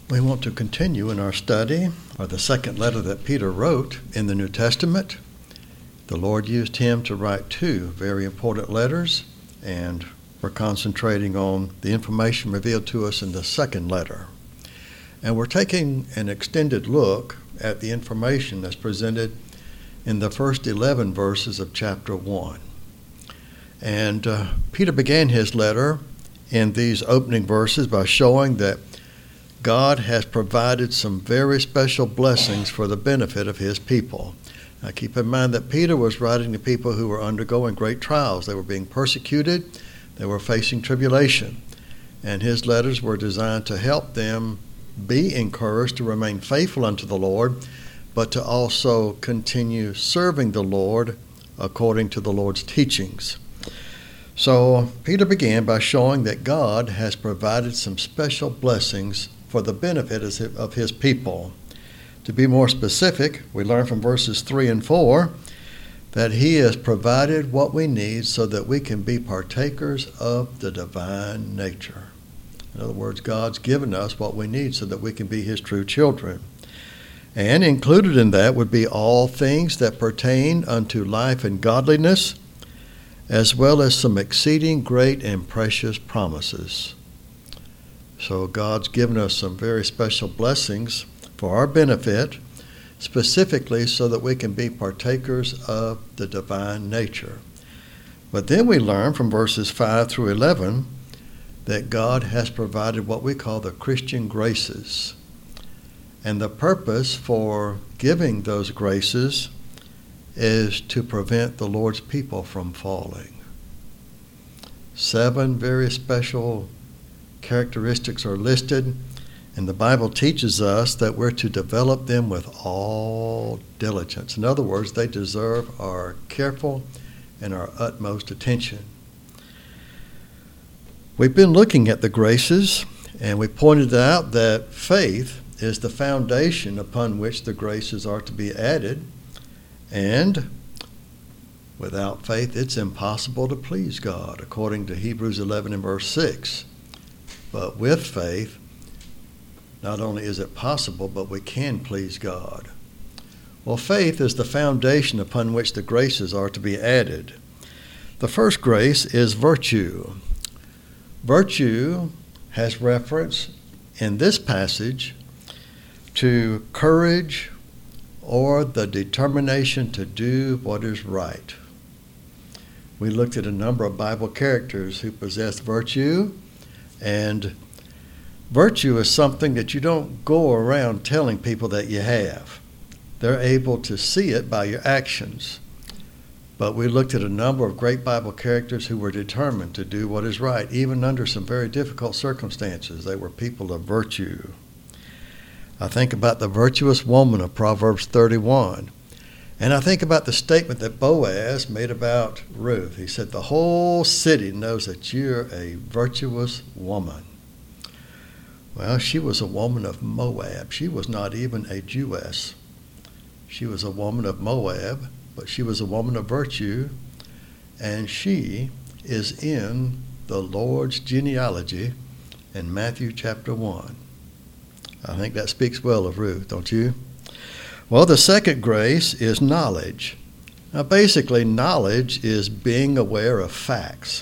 We want to continue in our study of the second letter that Peter wrote in the New Testament. The Lord used him to write two very important letters, and we're concentrating on the information revealed to us in the second letter. And we're taking an extended look at the information that's presented in the first 11 verses of chapter 1. And Peter began his letter in these opening verses by showing that God has provided some very special blessings for the benefit of his people. Now keep in mind that Peter was writing to people who were undergoing great trials. They were being persecuted. They were facing tribulation. And his letters were designed to help them be encouraged to remain faithful unto the Lord, but to also continue serving the Lord according to the Lord's teachings. So Peter began by showing that God has provided some special blessings for the benefit of his people. To be more specific, we learn from verses 3 and 4 that he has provided what we need so that we can be partakers of the divine nature. In other words, God's given us what we need so that we can be his true children. And included in that would be all things that pertain unto life and godliness, as well as some exceeding great and precious promises. So God's given us some very special blessings for our benefit, specifically so that we can be partakers of the divine nature. But then we learn from verses 5 through 11 that God has provided what we call the Christian graces. And the purpose for giving those graces is to prevent the Lord's people from falling. 7 very special characteristics are listed, and the Bible teaches us that we're to develop them with all diligence. In other words, they deserve our careful and our utmost attention. We've been looking at the graces, and we pointed out that faith is the foundation upon which the graces are to be added, and without faith it's impossible to please God, according to Hebrews 11 and verse 6. But with faith, not only is it possible, but we can please God. Well, faith is the foundation upon which the graces are to be added. The first grace is virtue. Virtue has reference in this passage to courage or the determination to do what is right. We looked at a number of Bible characters who possessed virtue, and virtue is something that you don't go around telling people that you have. They're able to see it by your actions. But we looked at a number of great Bible characters who were determined to do what is right, even under some very difficult circumstances. They were people of virtue. I think about the virtuous woman of Proverbs 31. And I think about the statement that Boaz made about Ruth. He said, the whole city knows that you're a virtuous woman. Well, she was a woman of Moab. She was not even a Jewess. She was a woman of Moab, but she was a woman of virtue, and she is in the Lord's genealogy in Matthew chapter 1. I think that speaks well of Ruth, don't you? Well, the second grace is knowledge. Now, basically, knowledge is being aware of facts.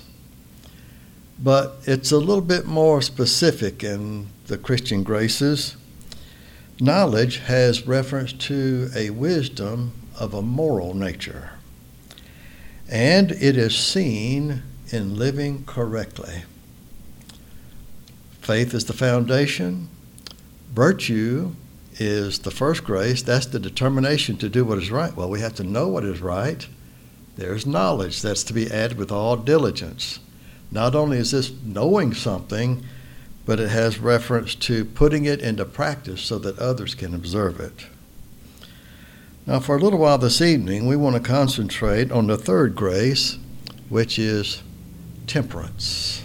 But it's a little bit more specific in the Christian graces. Knowledge has reference to a wisdom of a moral nature. And it is seen in living correctly. Faith is the foundation. Virtue is the first grace. That's the determination to do what is right. Well, we have to know what is right. There's knowledge that's to be added with all diligence. Not only is this knowing something, but it has reference to putting it into practice so that others can observe it. Now, for a little while this evening, we want to concentrate on the third grace, which is temperance.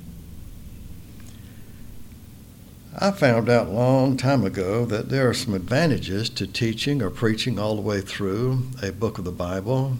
I found out a long time ago that there are some advantages to teaching or preaching all the way through a book of the Bible.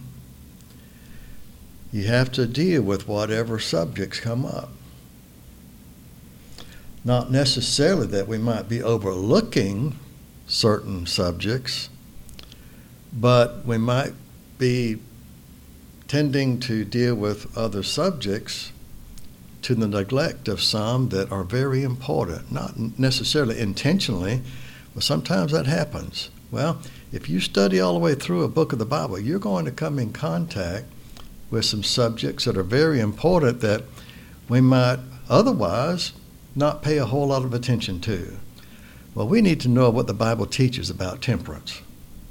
You have to deal with whatever subjects come up. Not necessarily that we might be overlooking certain subjects, but we might be tending to deal with other subjects to the neglect of some that are very important, not necessarily intentionally, but sometimes that happens. Well, if you study all the way through a book of the Bible, you're going to come in contact with some subjects that are very important that we might otherwise not pay a whole lot of attention to. Well, we need to know what the Bible teaches about temperance.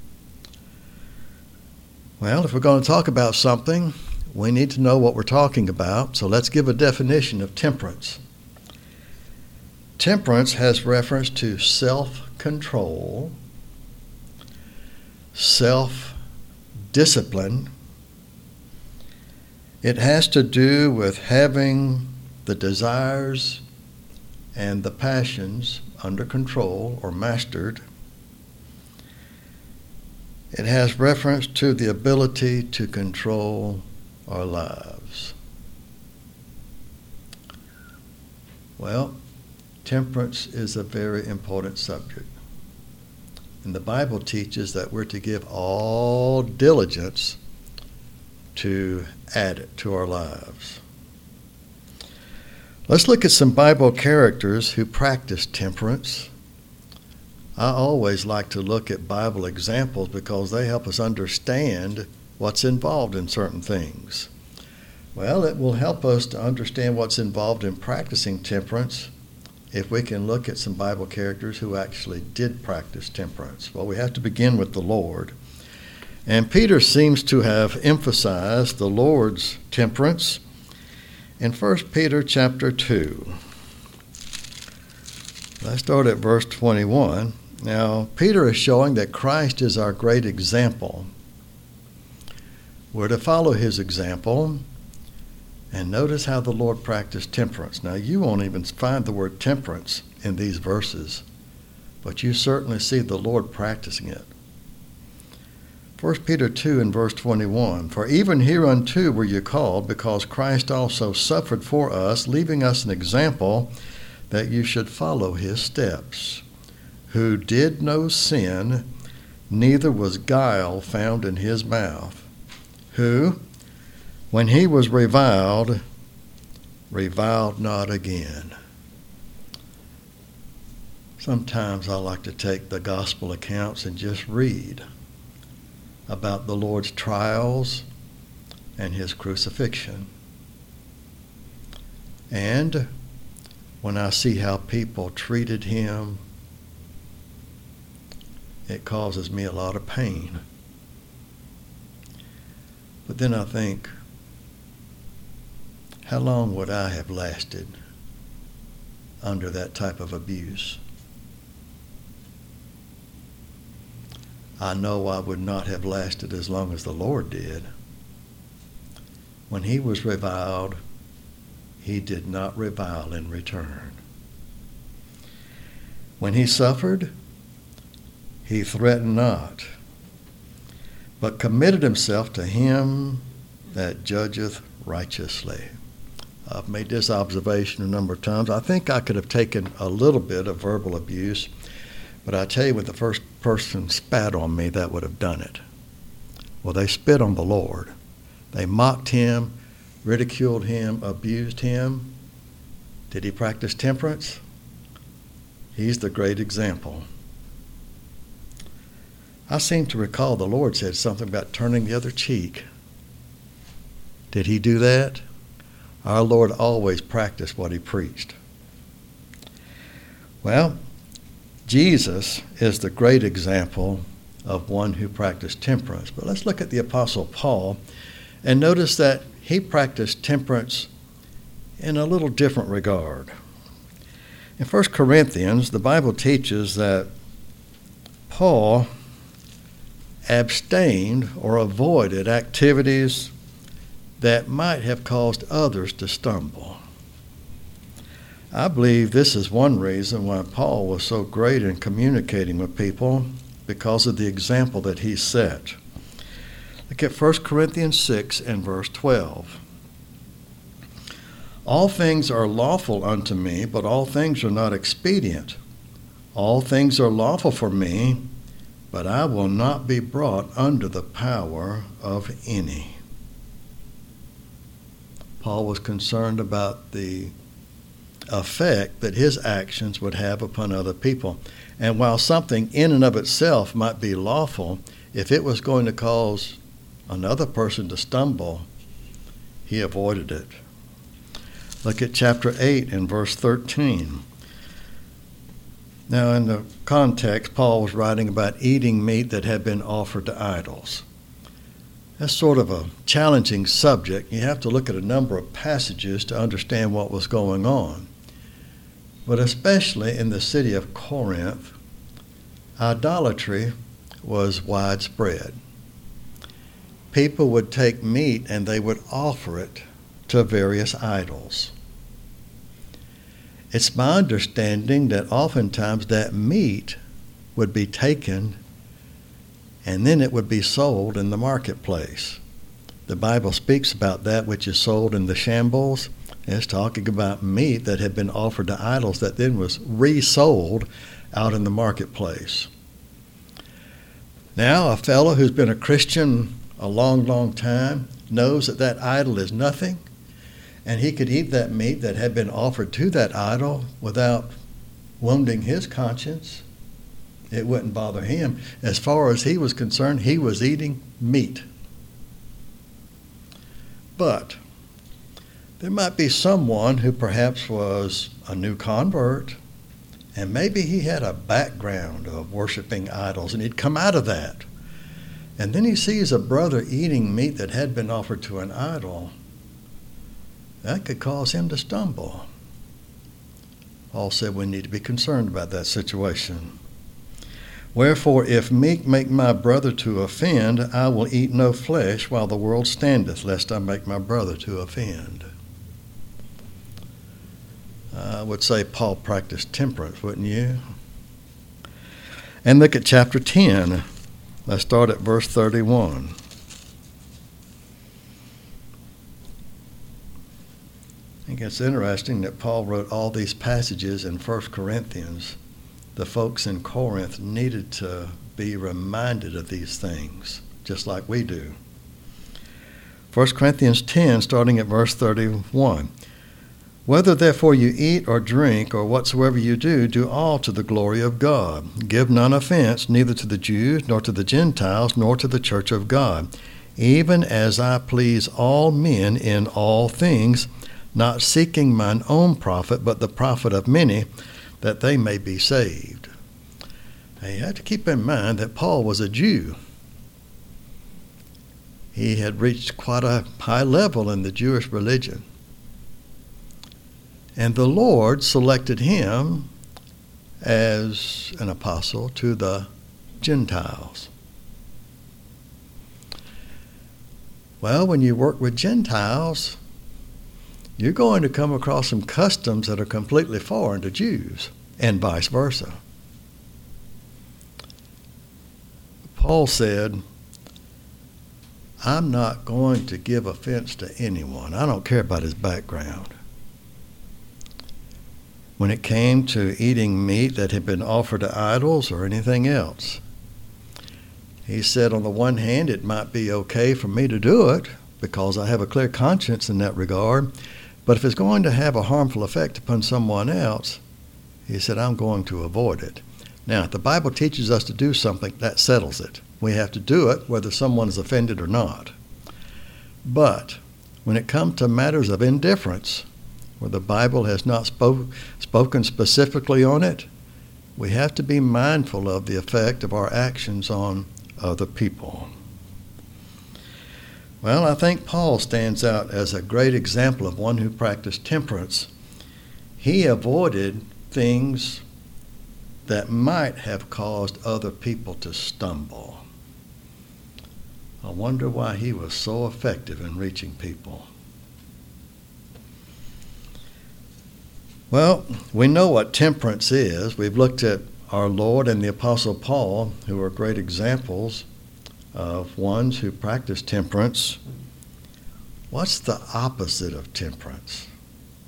Well, if we're going to talk about something, we need to know what we're talking about. So let's give a definition of temperance. Temperance has reference to self-control, self-discipline. It has to do with having the desires and the passions under control or mastered. It has reference to the ability to control our lives. Well, temperance is a very important subject. And the Bible teaches that we're to give all diligence to add it to our lives. Let's look at some Bible characters who practiced temperance. I always like to look at Bible examples because they help us understand what's involved in certain things. Well, it will help us to understand what's involved in practicing temperance if we can look at some Bible characters who actually did practice temperance. Well, we have to begin with the Lord. And Peter seems to have emphasized the Lord's temperance in 1 Peter chapter 2. Let's start at verse 21. Now, Peter is showing that Christ is our great example. We're to follow his example. And notice how the Lord practiced temperance. Now, you won't even find the word temperance in these verses, but you certainly see the Lord practicing it. 1 Peter 2 and verse 21, "For even hereunto were you called, because Christ also suffered for us, leaving us an example that you should follow his steps, who did no sin, neither was guile found in his mouth, who, when he was reviled, reviled not again." Sometimes I like to take the gospel accounts and just read about the Lord's trials and his crucifixion. And when I see how people treated him, it causes me a lot of pain. But then I think, how long would I have lasted under that type of abuse? I know I would not have lasted as long as the Lord did. When he was reviled, he did not revile in return. When he suffered, he threatened not, but committed himself to him that judgeth righteously. I've made this observation a number of times. I think I could have taken a little bit of verbal abuse, but I tell you, when the first person spat on me, that would have done it. Well, they spit on the Lord. They mocked him, ridiculed him, abused him. Did he practice temperance? He's the great example. I seem to recall the Lord said something about turning the other cheek. Did he do that? Our Lord always practiced what he preached. Well, Jesus is the great example of one who practiced temperance. But let's look at the Apostle Paul and notice that he practiced temperance in a little different regard. In 1 Corinthians, the Bible teaches that Paul abstained or avoided activities that might have caused others to stumble. I believe this is one reason why Paul was so great in communicating with people, because of the example that he set. Look at 1 Corinthians 6 and verse 12. All things are lawful unto me, but all things are not expedient. All things are lawful for me, but I will not be brought under the power of any. Paul was concerned about the effect that his actions would have upon other people. And while something in and of itself might be lawful, if it was going to cause another person to stumble, he avoided it. Look at chapter 8 and verse 13. Now, in the context, Paul was writing about eating meat that had been offered to idols. That's sort of a challenging subject. You have to look at a number of passages to understand what was going on. But especially in the city of Corinth, idolatry was widespread. People would take meat and they would offer it to various idols. It's my understanding that oftentimes that meat would be taken and then it would be sold in the marketplace. The Bible speaks about that which is sold in the shambles. It's talking about meat that had been offered to idols that then was resold out in the marketplace. Now, a fellow who's been a Christian a long, long time knows that that idol is nothing, and he could eat that meat that had been offered to that idol without wounding his conscience. It wouldn't bother him. As far as he was concerned, he was eating meat. But there might be someone who perhaps was a new convert, and maybe he had a background of worshiping idols, and he'd come out of that. And then he sees a brother eating meat that had been offered to an idol. That could cause him to stumble. Paul said we need to be concerned about that situation. Wherefore, if meat make my brother to offend, I will eat no flesh while the world standeth, lest I make my brother to offend. I would say Paul practiced temperance, wouldn't you? And look at chapter 10. Let's start at verse 31. I think it's interesting that Paul wrote all these passages in 1 Corinthians. The folks in Corinth needed to be reminded of these things, just like we do. 1 Corinthians 10, starting at verse 31. Whether therefore you eat or drink or whatsoever you do, do all to the glory of God. Give none offense, neither to the Jews, nor to the Gentiles, nor to the church of God, even as I please all men in all things, not seeking mine own profit, but the profit of many, that they may be saved. Now, you have to keep in mind that Paul was a Jew. He had reached quite a high level in the Jewish religion. And the Lord selected him as an apostle to the Gentiles. Well, when you work with Gentiles, you're going to come across some customs that are completely foreign to Jews, and vice versa. Paul said, I'm not going to give offense to anyone. I don't care about his background. When it came to eating meat that had been offered to idols or anything else, he said, on the one hand, it might be okay for me to do it because I have a clear conscience in that regard. But if it's going to have a harmful effect upon someone else, he said, I'm going to avoid it. Now, if the Bible teaches us to do something, that settles it. We have to do it whether someone is offended or not. But when it comes to matters of indifference, where the Bible has not spoken specifically on it, we have to be mindful of the effect of our actions on other people. Well, I think Paul stands out as a great example of one who practiced temperance. He avoided things that might have caused other people to stumble. I wonder why he was so effective in reaching people. Well, we know what temperance is. We've looked at our Lord and the Apostle Paul, who are great examples of ones who practice temperance. What's the opposite of temperance?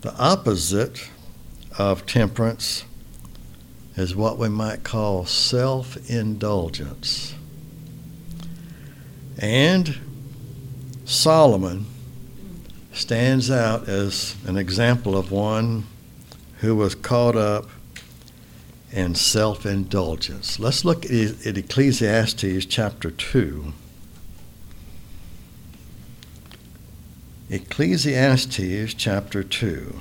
The opposite of temperance is what we might call self-indulgence. And Solomon stands out as an example of one who was caught up in self-indulgence. Let's look at Ecclesiastes chapter 2. Ecclesiastes chapter 2.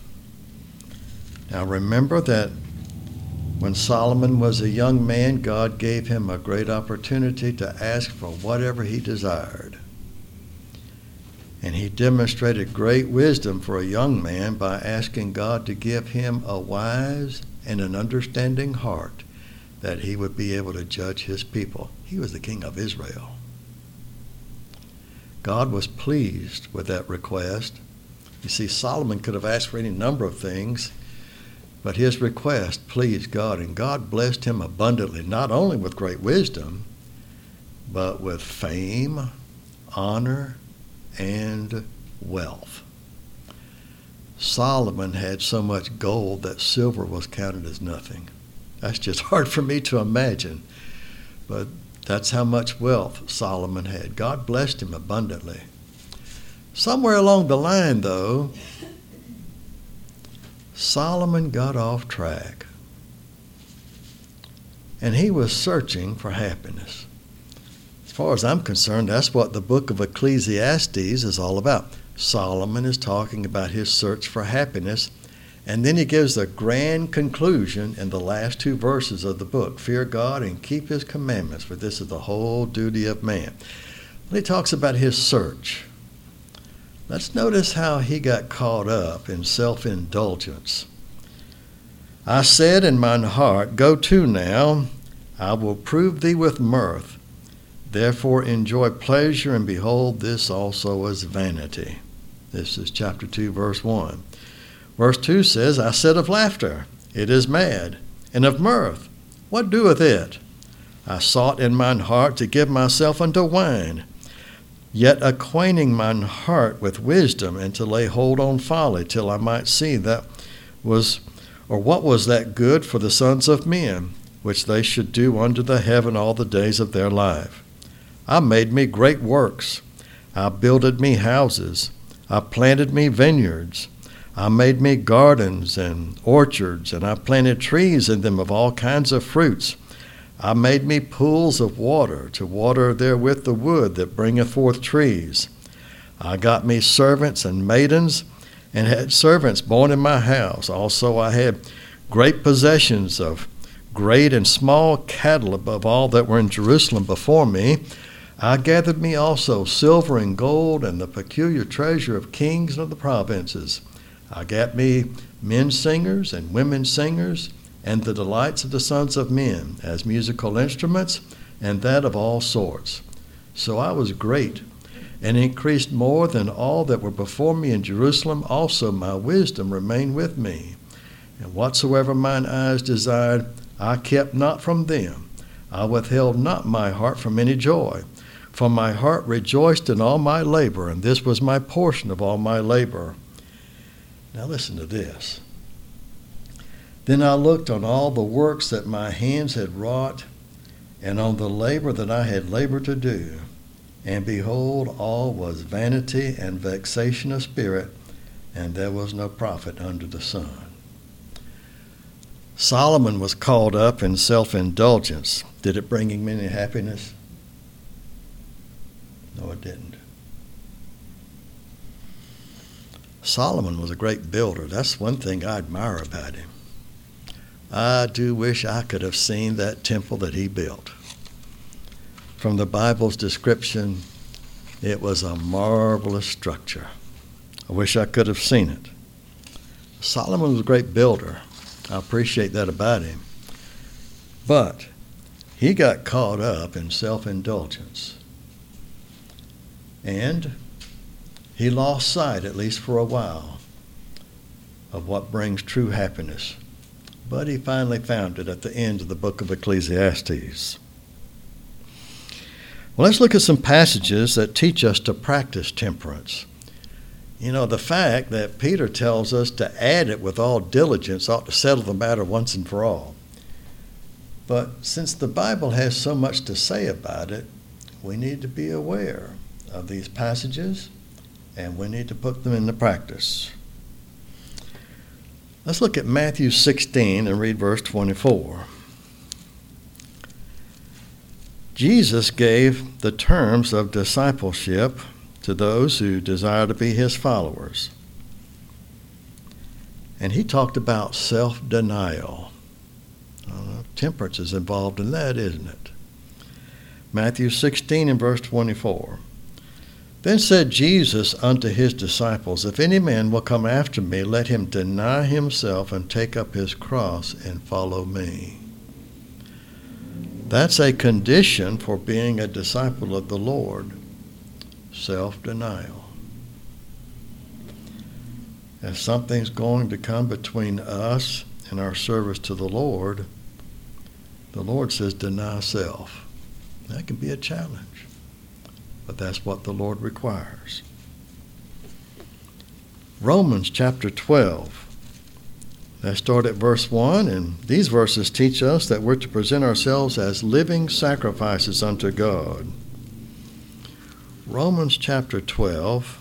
Now remember that when Solomon was a young man, God gave him a great opportunity to ask for whatever he desired. And he demonstrated great wisdom for a young man by asking God to give him a wise and an understanding heart that he would be able to judge his people. He was the king of Israel. God was pleased with that request. You see, Solomon could have asked for any number of things, but his request pleased God, and God blessed him abundantly, not only with great wisdom, but with fame, honor, and wealth. Solomon had so much gold that silver was counted as nothing. That's just hard for me to imagine, but that's how much wealth Solomon had. God blessed him abundantly. Somewhere along the line, though, Solomon got off track, and he was searching for happiness. As far as I'm concerned, that's what the book of Ecclesiastes is all about. Solomon is talking about his search for happiness, and then he gives a grand conclusion in the last two verses of the book. Fear God and keep his commandments, for this is the whole duty of man. Well, he talks about his search. Let's notice how he got caught up in self-indulgence. I said in mine heart, go to now, I will prove thee with mirth. Therefore enjoy pleasure, and behold, this also is vanity. This is chapter 2, verse 1. Verse 2 says, I said of laughter, it is mad, and of mirth, what doeth it? I sought in mine heart to give myself unto wine, yet acquainting mine heart with wisdom, and to lay hold on folly, till I might see that was, or what was that good for the sons of men, which they should do under the heaven all the days of their life. I made me great works. I builded me houses. I planted me vineyards. I made me gardens and orchards, and I planted trees in them of all kinds of fruits. I made me pools of water, to water therewith the wood that bringeth forth trees. I got me servants and maidens, and had servants born in my house. Also I had great possessions of great and small cattle above all that were in Jerusalem before me. I gathered me also silver and gold, and the peculiar treasure of kings and of the provinces. I got me men singers and women singers, and the delights of the sons of men, as musical instruments, and that of all sorts. So I was great, and increased more than all that were before me in Jerusalem. Also my wisdom remained with me. And whatsoever mine eyes desired, I kept not from them. I withheld not my heart from any joy. For my heart rejoiced in all my labor, and this was my portion of all my labor. Now listen to this. Then I looked on all the works that my hands had wrought, and on the labor that I had labored to do. And behold, all was vanity and vexation of spirit, and there was no profit under the sun. Solomon was caught up in self-indulgence. Did it bring him any happiness? No, it didn't. Solomon was a great builder. That's one thing I admire about him. I do wish I could have seen that temple that he built. From the Bible's description, it was a marvelous structure. I wish I could have seen it. Solomon was a great builder. I appreciate that about him. But he got caught up in self-indulgence. And he lost sight, at least for a while, of what brings true happiness. But he finally found it at the end of the book of Ecclesiastes. Well, let's look at some passages that teach us to practice temperance. The fact that Peter tells us to add it with all diligence ought to settle the matter once and for all. But since the Bible has so much to say about it, we need to be aware of these passages, and we need to put them into practice. Let's look at Matthew 16 and read verse 24. Jesus gave the terms of discipleship to those who desire to be his followers. And he talked about self-denial. Temperance is involved in that, isn't it? Matthew 16 and verse 24. Then said Jesus unto his disciples, If any man will come after me, let him deny himself and take up his cross and follow me. That's a condition for being a disciple of the Lord. Self-denial. If something's going to come between us and our service to the Lord says deny self. That can be a challenge, but that's what the Lord requires. Romans chapter 12. Let's start at verse 1, and these verses teach us that we're to present ourselves as living sacrifices unto God. Romans chapter 12,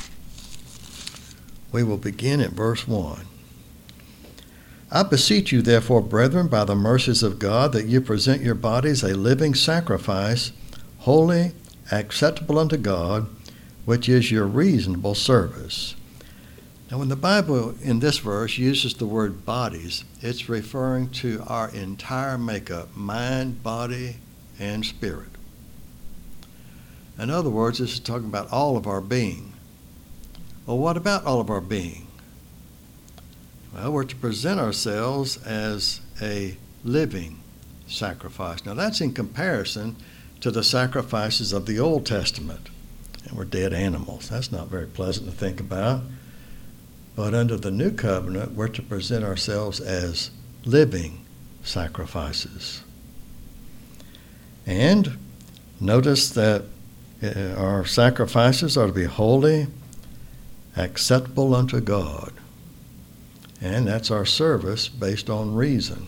we will begin at verse 1. I beseech you, therefore, brethren, by the mercies of God, that you present your bodies a living sacrifice, holy, acceptable unto God, which is your reasonable service. Now, when the Bible in this verse uses the word bodies, it's referring to our entire makeup, mind, body, and spirit. In other words, this is talking about all of our being. Well, what about all of our being? Well, we're to present ourselves as a living sacrifice. Now, that's in comparison to the sacrifices of the Old Testament. And we're dead animals. That's not very pleasant to think about. But under the New Covenant, we're to present ourselves as living sacrifices. And notice that our sacrifices are to be holy, acceptable unto God. And that's our service based on reason.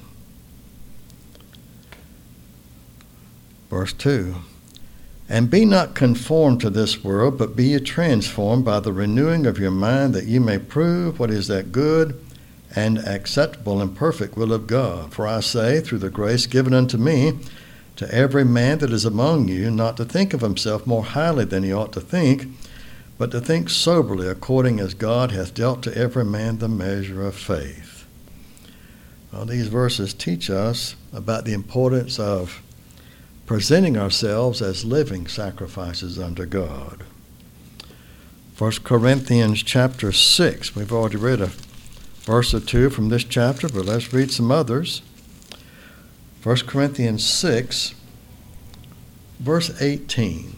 Verse 2. And be not conformed to this world, but be ye transformed by the renewing of your mind, that ye may prove what is that good and acceptable and perfect will of God. For I say, through the grace given unto me, to every man that is among you, not to think of himself more highly than he ought to think, but to think soberly, according as God hath dealt to every man the measure of faith. Well, these verses teach us about the importance of presenting ourselves as living sacrifices unto God. 1 Corinthians chapter 6. We've already read a verse or two from this chapter, but let's read some others. 1 Corinthians 6, verse 18.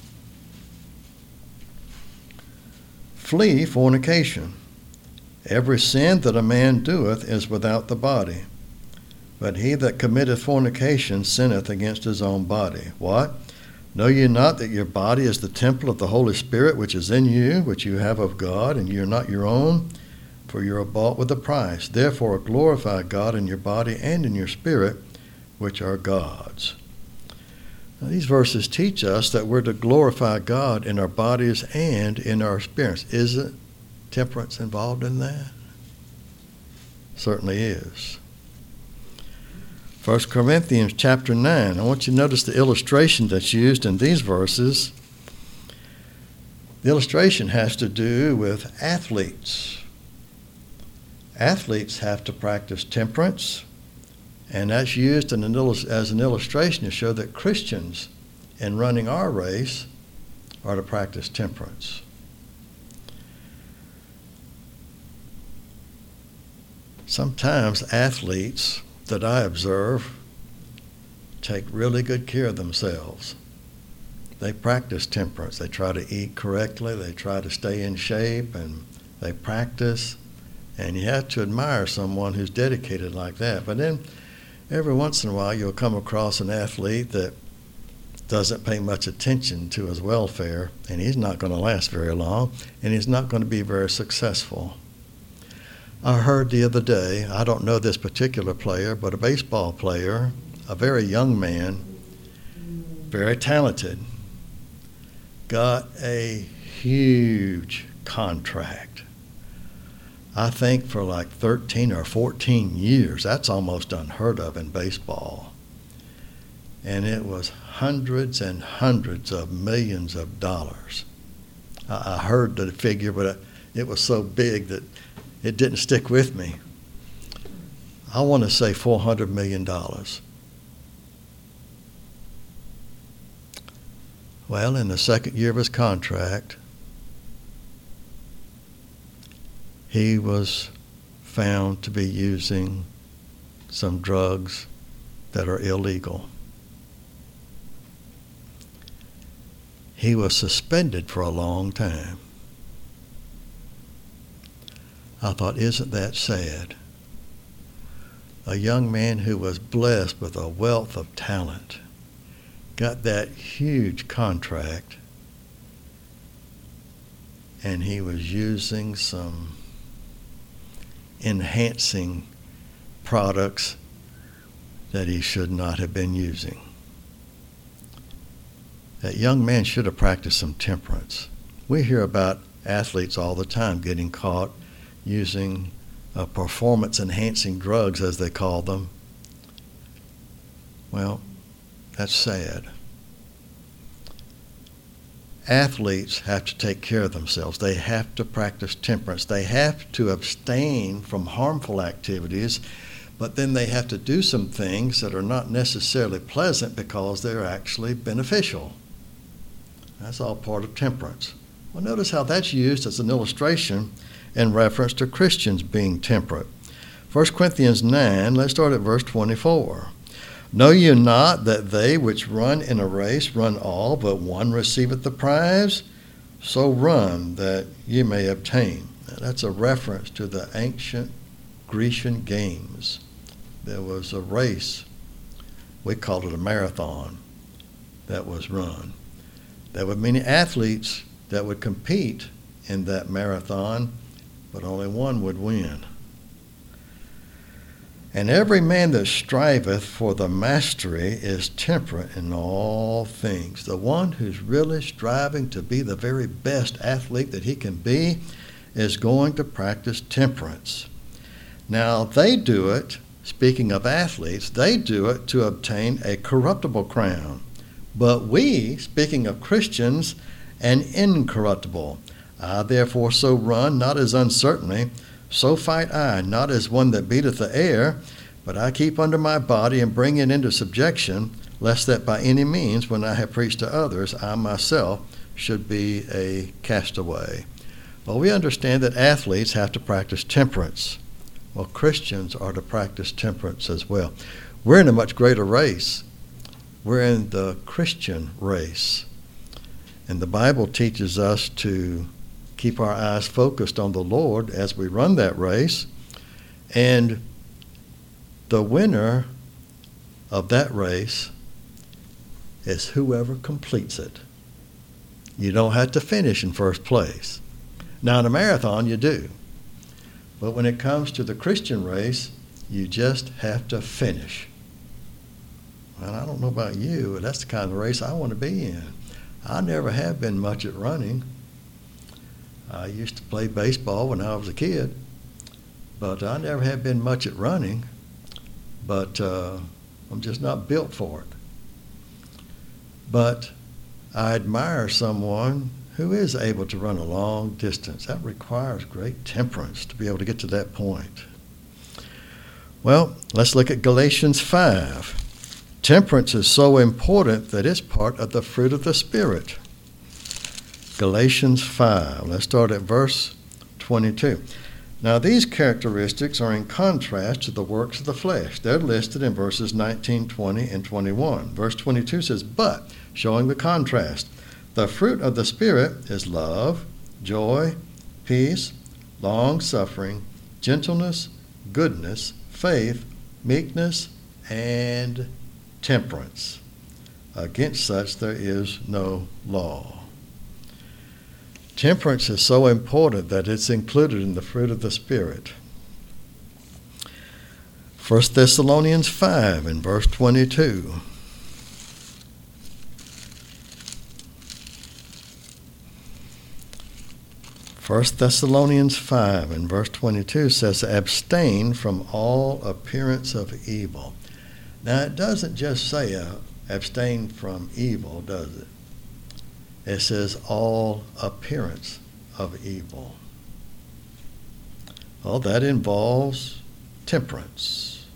Flee fornication. Every sin that a man doeth is without the body. But he that committeth fornication sinneth against his own body. What? Know ye not that your body is the temple of the Holy Spirit, which is in you, which you have of God, and ye are not your own? For you are bought with a price. Therefore glorify God in your body and in your spirit, which are God's. Now, these verses teach us that we're to glorify God in our bodies and in our spirits. Isn't temperance involved in that? Certainly is. 1 Corinthians chapter 9. I want you to notice the illustration that's used in these verses. The illustration has to do with athletes. Athletes have to practice temperance. And that's used as an illustration to show that Christians, in running our race, are to practice temperance. Sometimes athletes that I observe take really good care of themselves. They practice temperance. They try to eat correctly. They try to stay in shape, and they practice. And you have to admire someone who's dedicated like that. But then every once in a while, you'll come across an athlete that doesn't pay much attention to his welfare, and he's not going to last very long, and he's not going to be very successful. I heard the other day, I don't know this particular player, but a baseball player, a very young man, very talented, got a huge contract. I think for like 13 or 14 years. That's almost unheard of in baseball. And it was hundreds and hundreds of millions of dollars. I heard the figure, but it was so big that it didn't stick with me. I want to say $400 million. Well, in the second year of his contract, he was found to be using some drugs that are illegal. He was suspended for a long time. I thought, isn't that sad? A young man who was blessed with a wealth of talent got that huge contract, and he was using some enhancing products that he should not have been using. That young man should have practiced some temperance. We hear about athletes all the time getting caught using performance-enhancing drugs, as they call them. Well, that's sad. Athletes have to take care of themselves. They have to practice temperance. They have to abstain from harmful activities, but then they have to do some things that are not necessarily pleasant because they're actually beneficial. That's all part of temperance. Well, notice how that's used as an illustration in reference to Christians being temperate. 1 Corinthians 9, let's start at verse 24. Know you not that they which run in a race run all, but one receiveth the prize? So run that ye may obtain. Now, that's a reference to the ancient Grecian games. There was a race, we called it a marathon, that was run. There were many athletes that would compete in that marathon, but only one would win. And every man that striveth for the mastery is temperate in all things. The one who's really striving to be the very best athlete that he can be is going to practice temperance. Now, they do it, speaking of athletes, they do it to obtain a corruptible crown. But we, speaking of Christians, an incorruptible. I therefore so run, not as uncertainly, so fight I, not as one that beateth the air, but I keep under my body and bring it into subjection, lest that by any means, when I have preached to others, I myself should be a castaway. Well, we understand that athletes have to practice temperance. Well, Christians are to practice temperance as well. We're in a much greater race. We're in the Christian race. And the Bible teaches us to keep our eyes focused on the Lord as we run that race. And the winner of that race is whoever completes it. You don't have to finish in first place. Now, in a marathon, you do. But when it comes to the Christian race, you just have to finish. Well, I don't know about you, but that's the kind of race I want to be in. I never have been much at running. I used to play baseball when I was a kid, but I never have been much at running. But I'm just not built for it. But I admire someone who is able to run a long distance. That requires great temperance to be able to get to that point. Well, let's look at Galatians 5. Temperance is so important that it's part of the fruit of the Spirit. Galatians 5. Let's start at verse 22. Now, these characteristics are in contrast to the works of the flesh. They're listed in verses 19, 20, and 21. Verse 22 says, but, showing the contrast, the fruit of the Spirit is love, joy, peace, long-suffering, gentleness, goodness, faith, meekness, and temperance. Against such there is no law. Temperance is so important that it's included in the fruit of the Spirit. 1 Thessalonians 5 and verse 22. First Thessalonians 5 and verse 22 says, abstain from all appearance of evil. Now, it doesn't just say abstain from evil, does it? It says all appearance of evil. Well, that involves temperance.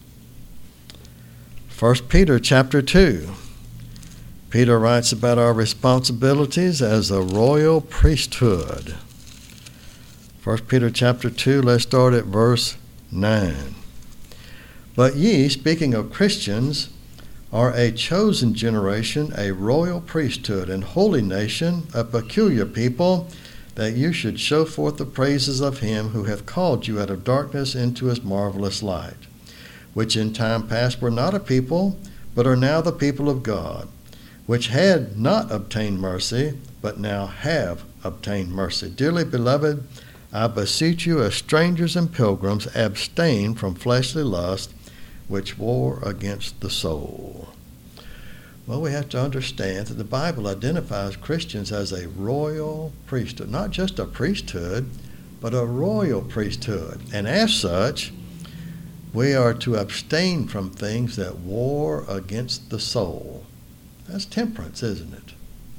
1 Peter chapter 2. Peter writes about our responsibilities as a royal priesthood. 1 Peter chapter 2, let's start at verse 9. But ye, speaking of Christians, are a chosen generation, a royal priesthood, and holy nation, a peculiar people, that you should show forth the praises of him who hath called you out of darkness into his marvelous light, which in time past were not a people, but are now the people of God, which had not obtained mercy, but now have obtained mercy. Dearly beloved, I beseech you, as strangers and pilgrims, abstain from fleshly lust, which war against the soul. Well, we have to understand that the Bible identifies Christians as a royal priesthood, not just a priesthood, but a royal priesthood. And as such, we are to abstain from things that war against the soul. That's temperance, isn't it?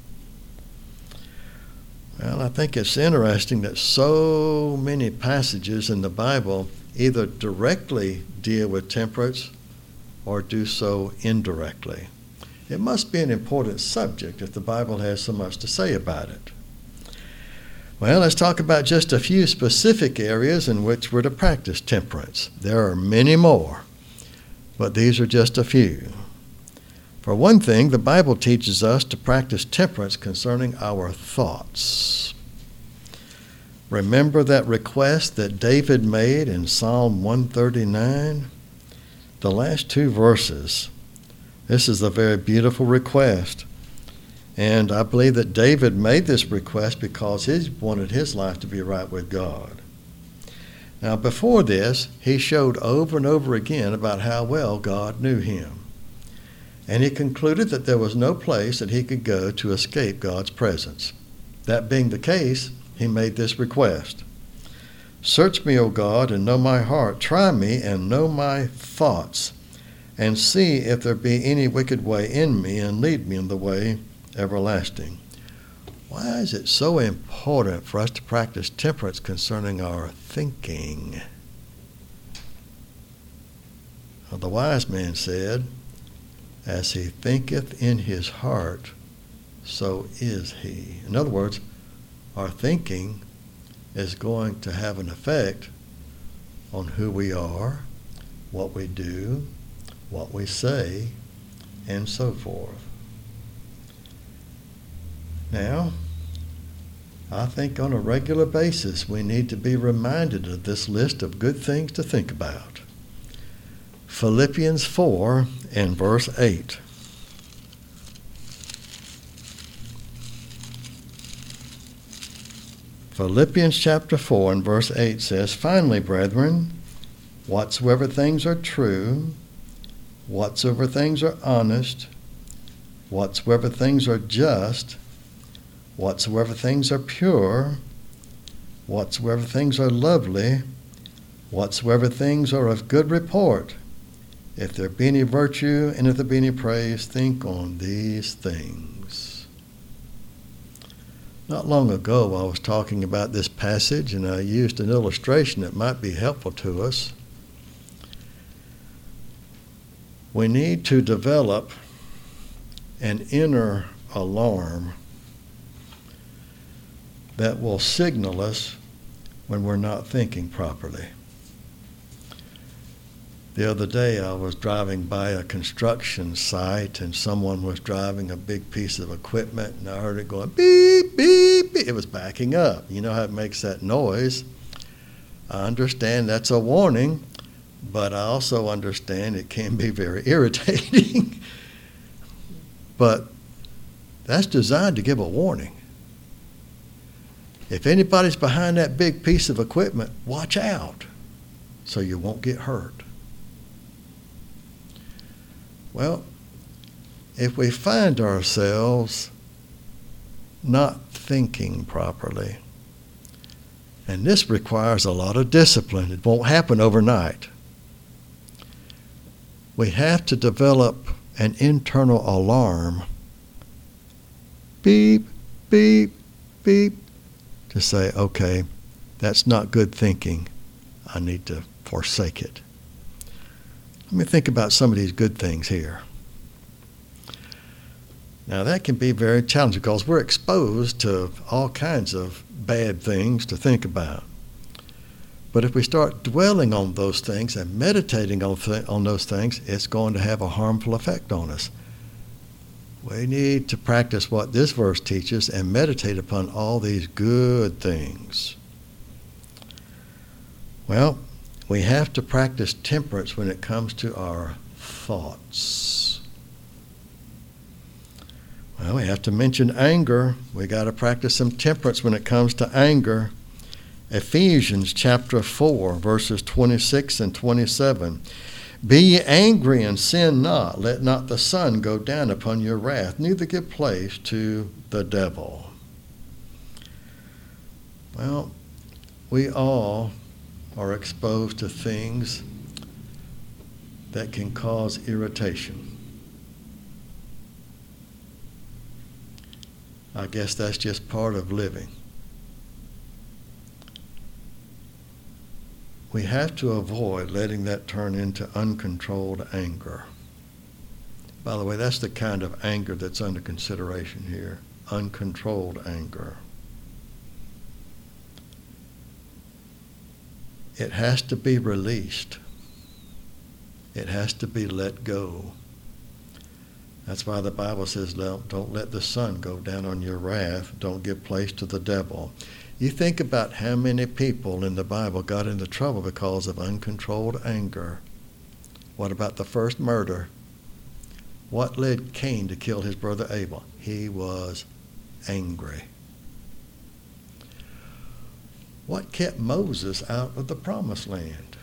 Well, I think it's interesting that so many passages in the Bible either directly deal with temperance or do so indirectly. It must be an important subject if the Bible has so much to say about it. Well, let's talk about just a few specific areas in which we're to practice temperance. There are many more, but these are just a few. For one thing, the Bible teaches us to practice temperance concerning our thoughts. Remember that request that David made in Psalm 139? The last two verses. This is a very beautiful request. And I believe that David made this request because he wanted his life to be right with God. Now, before this, he showed over and over again about how well God knew him. And he concluded that there was no place that he could go to escape God's presence. That being the case, he made this request. Search me, O God, and know my heart. Try me and know my thoughts, and see if there be any wicked way in me, and lead me in the way everlasting. Why is it so important for us to practice temperance concerning our thinking? Well, the wise man said, as he thinketh in his heart, so is he. In other words, our thinking is going to have an effect on who we are, what we do, what we say, and so forth. Now, I think on a regular basis we need to be reminded of this list of good things to think about. Philippians 4 and verse 8. Philippians chapter 4 and verse 8 says, Finally, brethren, whatsoever things are true, whatsoever things are honest, whatsoever things are just, whatsoever things are pure, whatsoever things are lovely, whatsoever things are of good report, if there be any virtue and if there be any praise, think on these things. Not long ago, I was talking about this passage, and I used an illustration that might be helpful to us. We need to develop an inner alarm that will signal us when we're not thinking properly. The other day I was driving by a construction site and someone was driving a big piece of equipment and I heard it going beep, beep, beep. It was backing up. You know how it makes that noise. I understand that's a warning, but I also understand it can be very irritating. But That's designed to give a warning. If anybody's behind that big piece of equipment, watch out so you won't get hurt. Well, if we find ourselves not thinking properly, and this requires a lot of discipline, it won't happen overnight. We have to develop an internal alarm, beep, beep, beep, to say, okay, that's not good thinking. I need to forsake it. Let me think about some of these good things here. Now that can be very challenging because we're exposed to all kinds of bad things to think about. But if we start dwelling on those things and meditating on those things, it's going to have a harmful effect on us. We need to practice what this verse teaches and meditate upon all these good things. Well, we have to practice temperance when it comes to our thoughts. Well, we have to mention anger. We got to practice some temperance when it comes to anger. Ephesians chapter 4, verses 26 and 27. Be ye angry and sin not. Let not the sun go down upon your wrath, neither give place to the devil. Well, we all are exposed to things that can cause irritation. I guess that's just part of living. We have to avoid letting that turn into uncontrolled anger. By the way, that's the kind of anger that's under consideration here, uncontrolled anger. It has to be released. It has to be let go. That's why the Bible says, don't let the sun go down on your wrath. Don't give place to the devil. You think about how many people in the Bible got into trouble because of uncontrolled anger. What about the first murder? What led Cain to kill his brother Abel? He was angry. What kept Moses out of the promised land?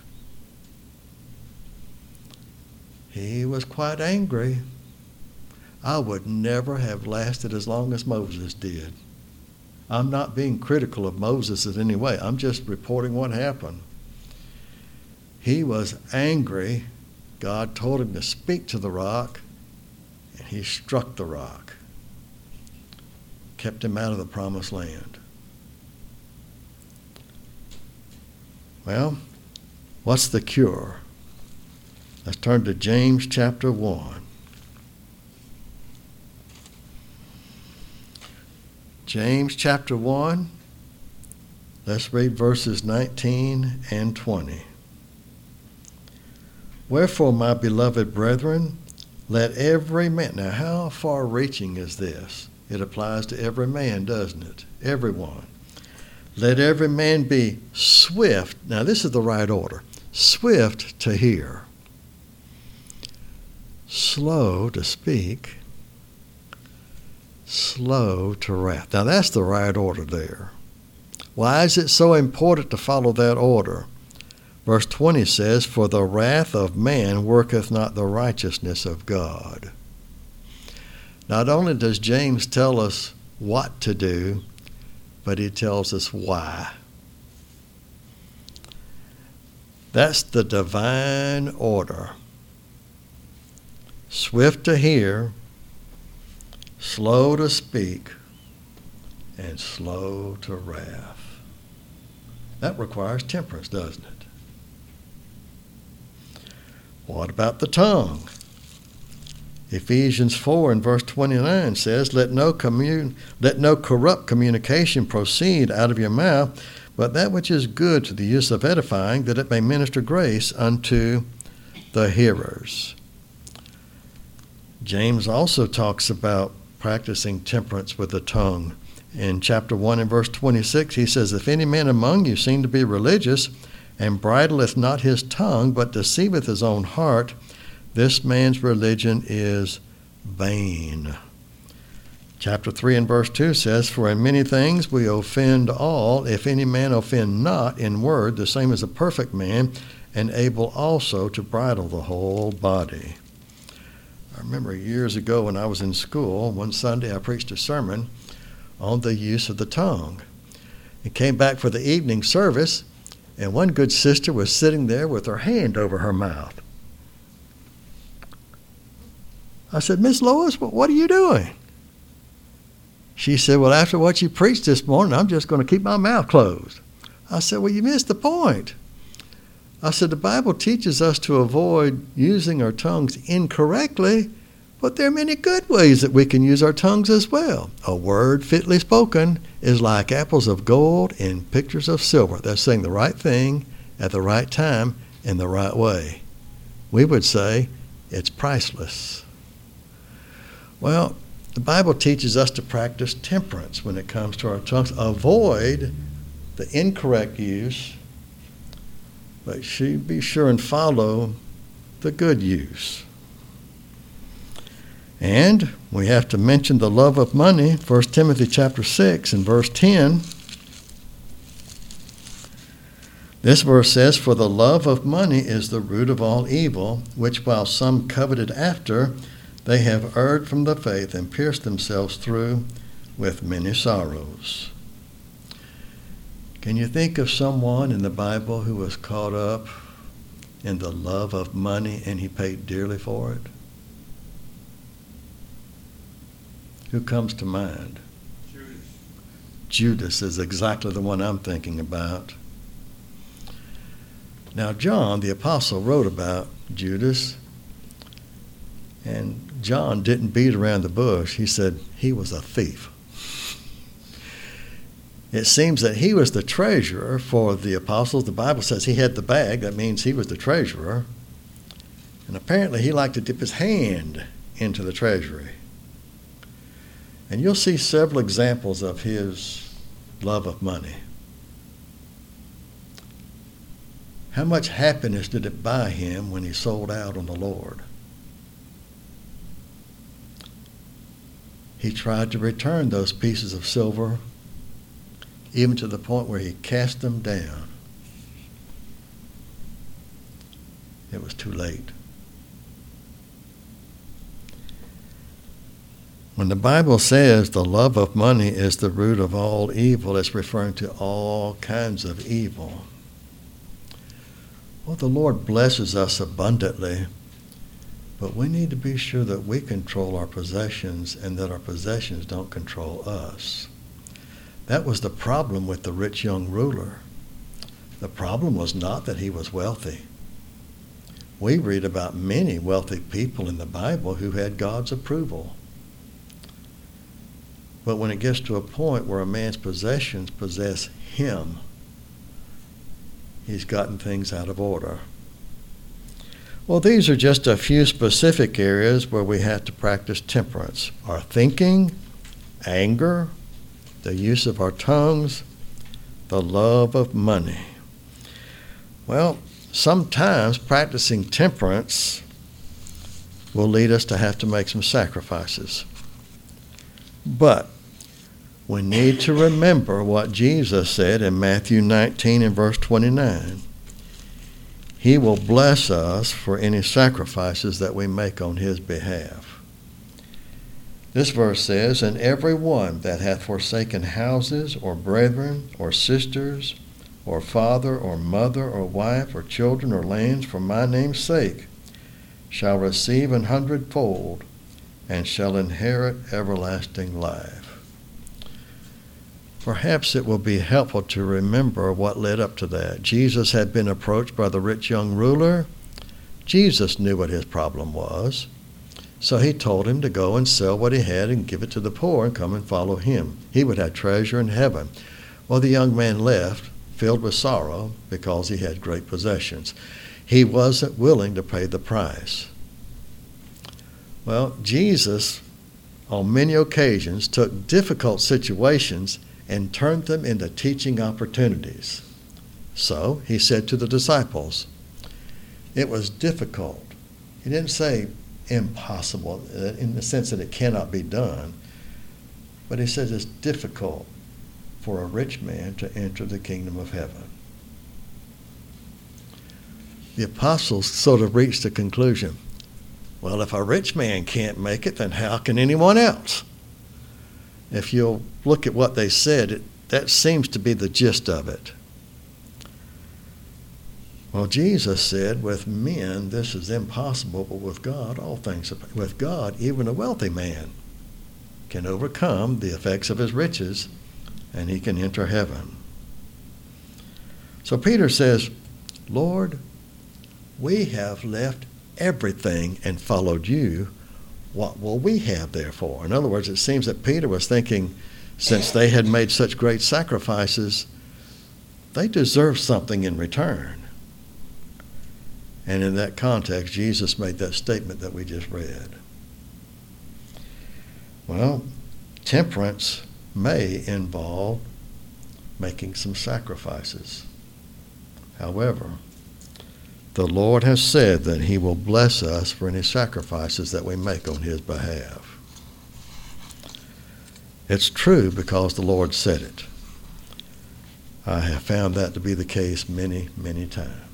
He was quite angry. I would never have lasted as long as Moses did. I'm not being critical of Moses in any way. I'm just reporting what happened. He was angry. God told him to speak to the rock, and he struck the rock. Kept him out of the promised land. Well, what's the cure? Let's turn to James chapter 1. James chapter 1, let's read verses 19 and 20. Wherefore, my beloved brethren, let every man... Now, how far-reaching is this? It applies to every man, doesn't it? Everyone. Let every man be swift. Now, this is the right order. Swift to hear. Slow to speak. Slow to wrath. Now that's the right order there. Why is it so important to follow that order? Verse 20 says, for the wrath of man worketh not the righteousness of God. Not only does James tell us what to do, but he tells us why. That's the divine order. Swift to hear, slow to speak, and slow to wrath. That requires temperance, doesn't it? What about the tongue? Ephesians 4 and verse 29 says, Let no corrupt communication proceed out of your mouth, but that which is good to the use of edifying, that it may minister grace unto the hearers. James also talks about practicing temperance with the tongue. In chapter 1 and verse 26, he says, If any man among you seem to be religious, and bridleth not his tongue, but deceiveth his own heart, this man's religion is vain. Chapter 3 and verse 2 says, "For in many things we offend all. If any man offend not in word, the same as a perfect man, and able also to bridle the whole body." I remember years ago when I was in school, one Sunday I preached a sermon on the use of the tongue. And came back for the evening service, and one good sister was sitting there with her hand over her mouth. I said, "Miss Lois, what are you doing?" She said, "Well, after what you preached this morning, I'm just going to keep my mouth closed." I said, "Well, you missed the point." I said, "The Bible teaches us to avoid using our tongues incorrectly, but there are many good ways that we can use our tongues as well. A word fitly spoken is like apples of gold in pictures of silver." That's saying the right thing at the right time in the right way. We would say it's priceless. Well, the Bible teaches us to practice temperance when it comes to our tongues. Avoid the incorrect use, but be sure and follow the good use. And we have to mention the love of money. 1 Timothy chapter 6 and verse 10. This verse says, "For the love of money is the root of all evil, which while some coveted after, they have erred from the faith and pierced themselves through with many sorrows." Can you think of someone in the Bible who was caught up in the love of money and he paid dearly for it? Who comes to mind? Judas. Judas is exactly the one I'm thinking about. Now, John, the apostle, wrote about Judas, and John didn't beat around the bush. He said he was a thief. It seems that he was the treasurer for the apostles. The Bible says he had the bag. That means he was the treasurer. And apparently he liked to dip his hand into the treasury. And you'll see several examples of his love of money. How much happiness did it buy him when he sold out on the Lord? He tried to return those pieces of silver, even to the point where he cast them down. It was too late. When the Bible says the love of money is the root of all evil, it's referring to all kinds of evil. Well, the Lord blesses us abundantly, but we need to be sure that we control our possessions and that our possessions don't control us. That was the problem with the rich young ruler. The problem was not that he was wealthy. We read about many wealthy people in the Bible who had God's approval. But when it gets to a point where a man's possessions possess him, he's gotten things out of order. Well, these are just a few specific areas where we have to practice temperance. Our thinking, anger, the use of our tongues, the love of money. Well, sometimes practicing temperance will lead us to have to make some sacrifices. But we need to remember what Jesus said in Matthew 19 and verse 29. He will bless us for any sacrifices that we make on his behalf. This verse says, "And every one that hath forsaken houses, or brethren, or sisters, or father, or mother, or wife, or children, or lands, for my name's sake, shall receive 100-fold, and shall inherit everlasting life." Perhaps it will be helpful to remember what led up to that. Jesus had been approached by the rich young ruler. Jesus knew what his problem was. So he told him to go and sell what he had and give it to the poor and come and follow him. He would have treasure in heaven. Well, the young man left, filled with sorrow because he had great possessions. He wasn't willing to pay the price. Well, Jesus, on many occasions, took difficult situations and turned them into teaching opportunities. So he said to the disciples, it was difficult. He didn't say impossible in the sense that it cannot be done, But he says it's difficult for a rich man to enter the kingdom of heaven. The apostles sort of reached a conclusion. Well, if a rich man can't make it, then how can anyone else? If you'll look at what they said, that seems to be the gist of it. Well, Jesus said, with men this is impossible, but with God all things are. With God, even a wealthy man can overcome the effects of his riches, and he can enter heaven. So Peter says, Lord, we have left everything and followed you. What will we have therefore? In other words, it seems that Peter was thinking, since they had made such great sacrifices, they deserve something in return. And in that context, Jesus made that statement that we just read. Well, temperance may involve making some sacrifices. However, the Lord has said that he will bless us for any sacrifices that we make on his behalf. It's true because the Lord said it. I have found that to be the case many, many times.